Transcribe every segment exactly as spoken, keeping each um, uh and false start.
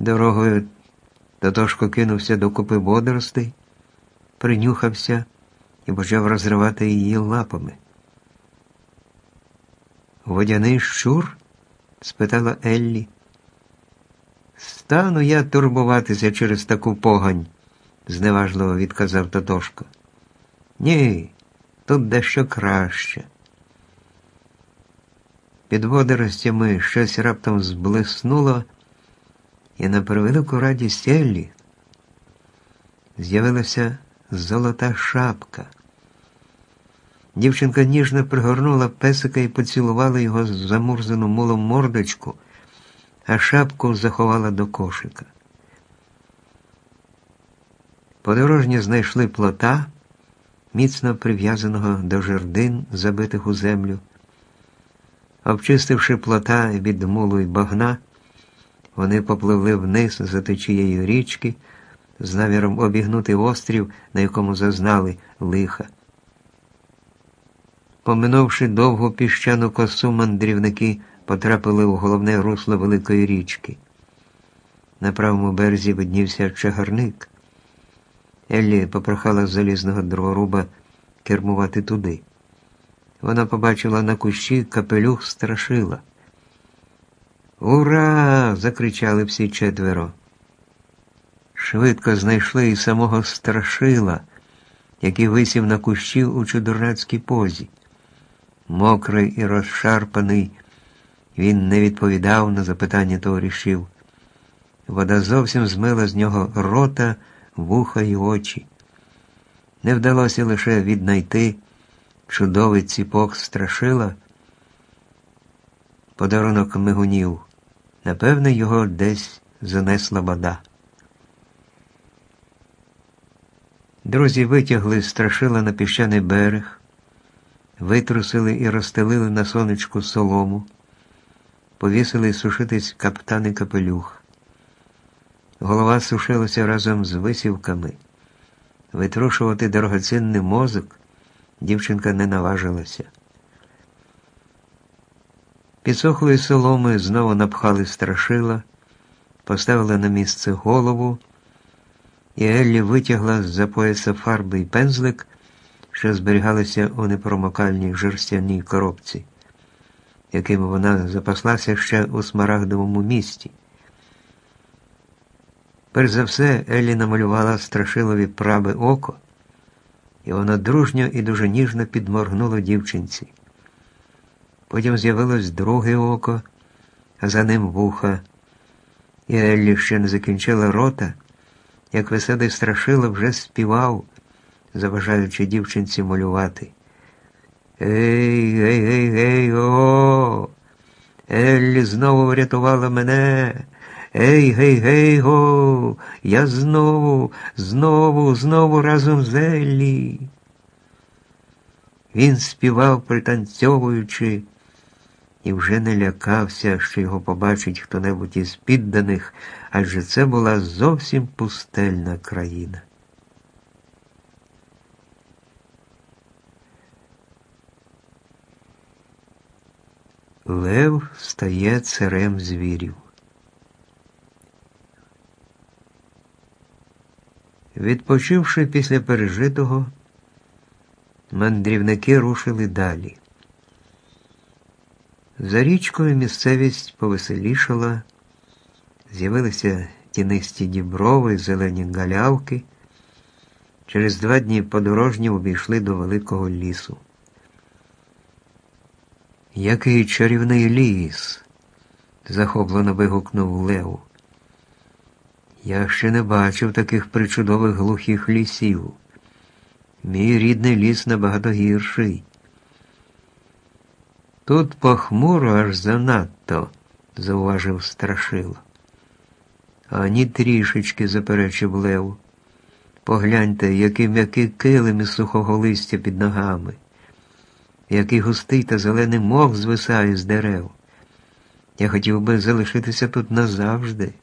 Дорогою Тотошко кинувся до купи водоростей, принюхався і почав розривати її лапами. «Водяний щур?» – спитала Еллі. «Стану я турбуватися через таку погань», – зневажливо відказав Тотошко. «Ні, тут дещо краще». Під водоростями щось раптом зблиснуло, і на превелику радість Еллі з'явилася золота шапка. Дівчинка ніжно пригорнула песика і поцілувала його замурзану мулом мордочку, а шапку заховала до кошика. Подорожні знайшли плота, міцно прив'язаного до жердин, забитих у землю. Обчистивши плота від мулу й багна, вони попливли вниз за течією річки з наміром обігнути острів, на якому зазнали лиха. Поминувши довгу піщану косу, мандрівники потрапили у головне русло великої річки. На правому березі виднівся чагарник. Еллі попрохала залізного дроворуба кермувати туди. Вона побачила на кущі капелюх Страшила. «Ура!» – закричали всі четверо. Швидко знайшли і самого Страшила, який висів на кущі у чудернацькій позі. Мокрий і розшарпаний, він не відповідав на запитання товаришів. Вода зовсім змила з нього рота, вуха й очі. Не вдалося лише віднайти чудовий ціпок Страшила, подарунок мигунів. Напевне, його десь занесла вода. Друзі витягли Страшила на піщаний берег, витрусили і розстелили на сонечку солому, повісили сушитись каптан і капелюх. Голова сушилася разом з висівками. Витрушувати дорогоцінний мозок дівчинка не наважилася. Підсохлої соломи знову напхали Страшила, поставили на місце голову, і Еллі витягла з-за пояса фарби й пензлик, що зберігалися у непромокальній жерстяній коробці, якими вона запаслася ще у Смарагдовому місті. Перш за все, Еллі намалювала Страшилові праве око, і воно дружньо і дуже ніжно підморгнуло дівчинці. Потім з'явилось друге око, а за ним вуха. І Еллі ще не закінчила рота, як веселий Страшило вже співав, заважаючи дівчинці малювати. «Ей, гей, гей, гей, о! Еллі знову врятувала мене! Ей, гей, гей, го! Я знову, знову, знову разом з Еллі!» Він співав, пританцьовуючи, і вже не лякався, що його побачить хто-небудь із підданих, адже це була зовсім пустельна країна. Лев стає царем звірів. Відпочивши після пережитого, мандрівники рушили далі. За річкою місцевість повеселішала, з'явилися тінисті діброви, зелені галявки. Через два дні подорожні обійшли до великого лісу. «Який чарівний ліс!» – захоплено вигукнув Лев. «Я ще не бачив таких причудових глухих лісів. Мій рідний ліс набагато гірший». «Тут похмуро аж занадто», – зауважив Страшило. «Ані трішечки», – заперечив Лев. «Погляньте, який м'який килим із сухого листя під ногами, який густий та зелений мох звисає з дерев. Я хотів би залишитися тут назавжди».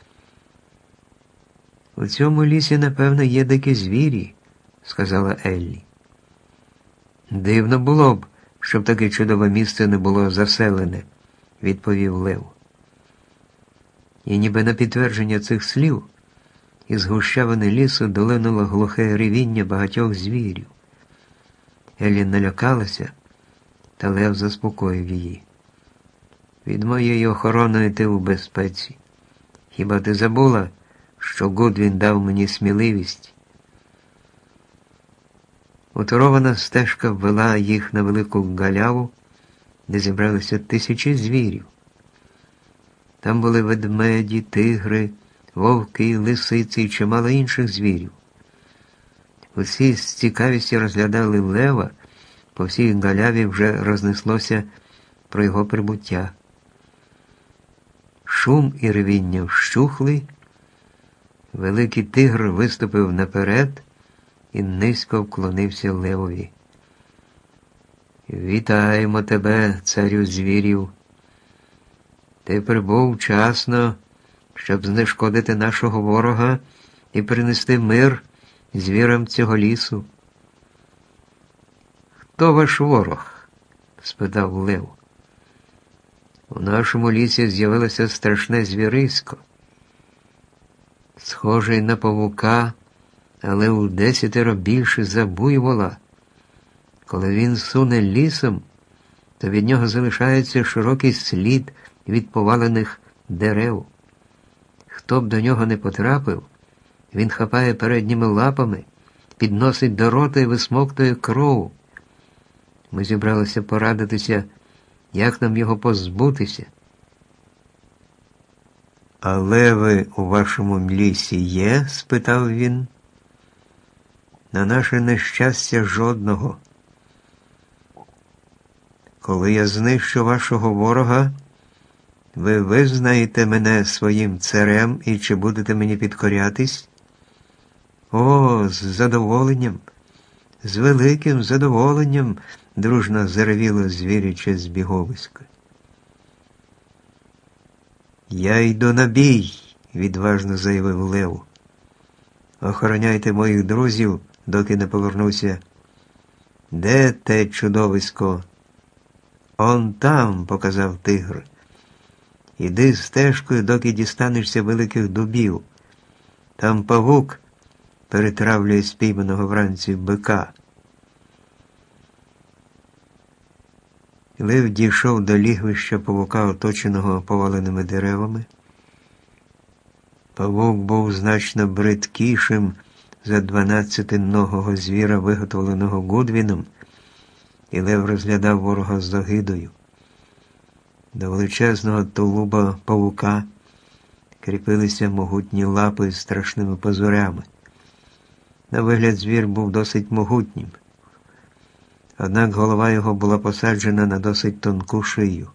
«У цьому лісі, напевно, є дикі звірі», – сказала Еллі. «Дивно було б, щоб таке чудове місце не було заселене», – відповів Лев. І ніби на підтвердження цих слів із гущавини лісу долинуло глухе ревіння багатьох звірів. Еллі налякалася, та Лев заспокоїв її. «Від моєї охорони ти у безпеці. Хіба ти забула, що Гудвін дав мені сміливість?» Утурована стежка ввела їх на велику галяву, де зібралися тисячі звірів. Там були ведмеді, тигри, вовки, лисиці і чимало інших звірів. Усі з цікавістю розглядали лева, по всій галяві вже рознеслося про його прибуття. Шум і ревіння вщухли, великий тигр виступив наперед і низько вклонився левові. «Вітаємо тебе, царю звірів! Ти прибув вчасно, щоб знешкодити нашого ворога і принести мир звірам цього лісу». «Хто ваш ворог?» – спитав Лев. «У нашому лісі з'явилося страшне звірисько, схожий на павука, але у десятеро більше за буйвола. Коли він суне лісом, то від нього залишається широкий слід від повалених дерев. Хто б до нього не потрапив, він хапає передніми лапами, підносить до рота і висмоктує кров. Ми зібралися порадитися, як нам його позбутися». «А леви у вашому лісі є?» – спитав він. «На наше нещастя, жодного. Коли я знищу вашого ворога, ви визнаєте мене своїм царем і чи будете мені підкорятись?» «О, з задоволенням, з великим задоволенням!» – дружно заревіло звіряче збіговисько. «Я йду на бій!» – відважно заявив Лев. «Охороняйте моїх друзів, доки не повернуся». «Де те чудовисько?» «Он там», – показав тигр. «Іди стежкою, доки дістанешся великих дубів. Там павук перетравлює спійманого вранці бика». Лев дійшов до лігвища павука, оточеного поваленими деревами. Павук був значно бридкішим за дванадцятиногого звіра, виготовленого Гудвіном, і Лев розглядав ворога з огидою. До величезного тулуба павука кріпилися могутні лапи з страшними пазурями. На вигляд звір був досить могутнім. Однак голова його була посаджена на досить тонку шию.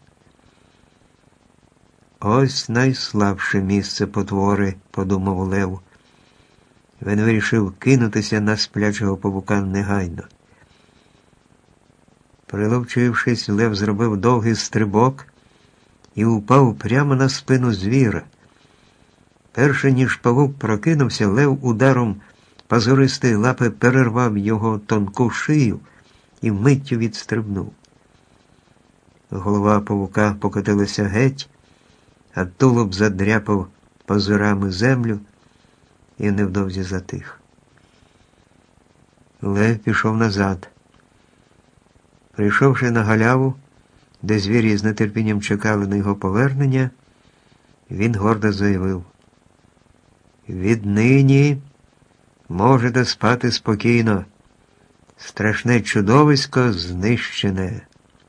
«Ось найслабше місце потвори», – подумав Лев. Він вирішив кинутися на сплячого павука негайно. Приловчившись, Лев зробив довгий стрибок і упав прямо на спину звіра. Перше ніж павук прокинувся, Лев ударом пазуристої лапи перервав його тонку шию і миттю відстрибнув. Голова павука покотилася геть, а тулуб задряпав пазурами землю і невдовзі затих. Лев пішов назад. Прийшовши на галяву, де звірі з нетерпінням чекали на його повернення, він гордо заявив: «Віднині можете спати спокійно. Страшне чудовисько знищене».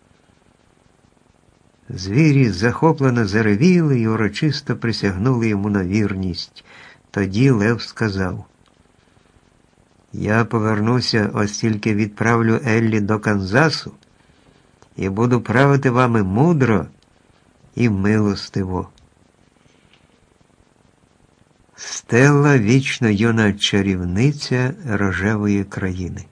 Звірі захоплено заревіли і урочисто присягнули йому на вірність. Тоді Лев сказав: «Я повернуся, ось тільки відправлю Еллі до Канзасу і буду правити вами мудро і милостиво». Стелла – вічно юна чарівниця рожевої країни.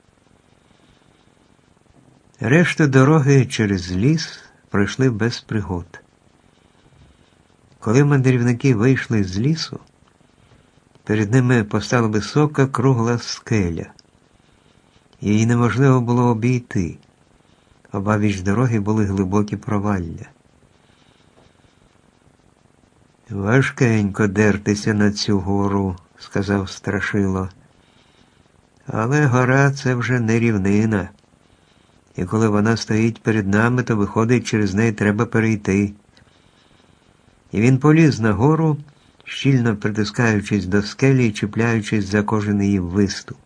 Решту дороги через ліс пройшли без пригод. Коли мандрівники вийшли з лісу, перед ними постала висока кругла скеля. Її неможливо було обійти. Обабіч дороги були глибокі провалля. Важкенько дертися на цю гору, сказав Страшило. Але гора – це вже не рівнина. І коли вона стоїть перед нами, то виходить, через неї треба перейти. І він поліз на гору, щільно притискаючись до скелі і чіпляючись за кожен її виступ.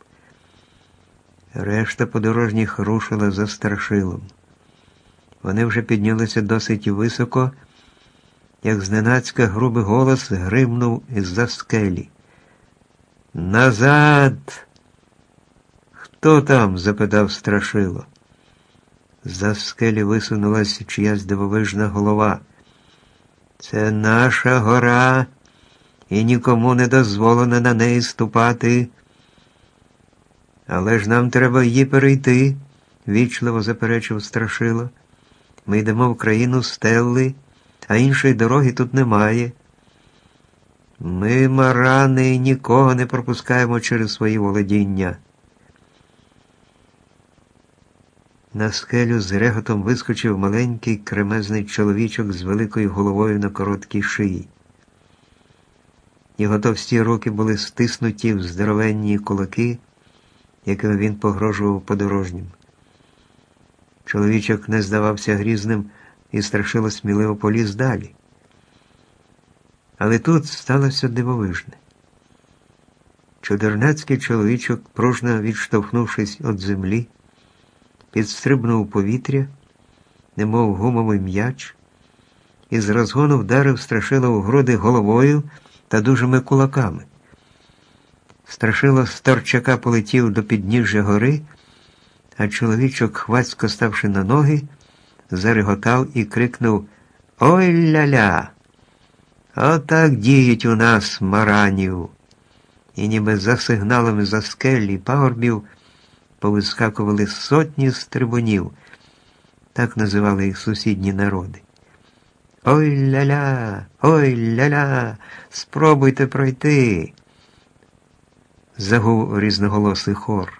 Решта подорожніх рушила за Страшилом. Вони вже піднялися досить високо, як зненацька грубий голос гримнув із-за скелі. «Назад!» «Хто там?» – запитав Страшило. З-за скелі висунулась чиясь дивовижна голова. «Це наша гора, і нікому не дозволено на неї ступати». «Але ж нам треба її перейти», – вічливо заперечив Страшило. «Ми йдемо в країну Стелли, а іншої дороги тут немає. Ми, марани, нікого не пропускаємо через свої володіння». На скелю з реготом вискочив маленький кремезний чоловічок з великою головою на короткій шиї. Його товсті руки були стиснуті в здоровенні кулаки, якими він погрожував подорожнім. Чоловічок не здавався грізним і Страшило сміливо поліз далі. Але тут сталося дивовижне. Чудернацький чоловічок, пружно відштовхнувшись від землі, підстрибнув у повітря, немов гумовий м'яч, і з розгону вдарив Страшило у груди головою та дужими кулаками. Страшило з торчака полетів до підніжжя гори, а чоловічок, хвацько ставши на ноги, зареготав і крикнув «Ой ля-ля! Отак діють у нас, маранів!» І ніби за сигналами за скель і пагорбів повискакували сотні стрибунів, так називали їх сусідні народи. «Ой ля-ля! Ой ля-ля! Спробуйте пройти!» Загув різноголосий хор.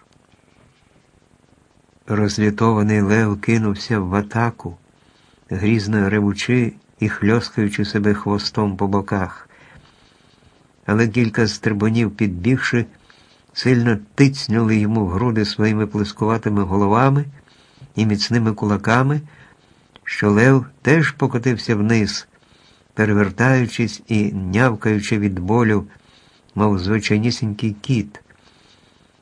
Розлютований лев кинувся в атаку, грізно ревучи і хльоскаючи себе хвостом по боках. Але кілька стрибунів, підбігши, сильно тицьнули йому в груди своїми плескуватими головами і міцними кулаками, що лев теж покотився вниз, перевертаючись і нявкаючи від болю, мов звичайнісінький кіт.